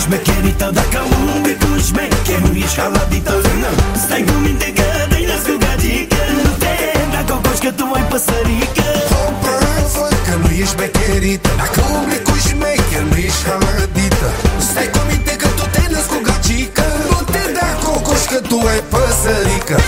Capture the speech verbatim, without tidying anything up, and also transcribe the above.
șmecherită. Dacă umbli cu șmecher, nu ești haladită. Stai cu minte că te-ai născut gagică. Nu te da cocoș că tu ai păsărică. Hopă, fă că nu ești șmecherită. Dacă umbli cu șmecher, nu ești haladită. Stai cu minte că tu te-ai născut gagică. Nu te da cocoș că tu ai păsărică.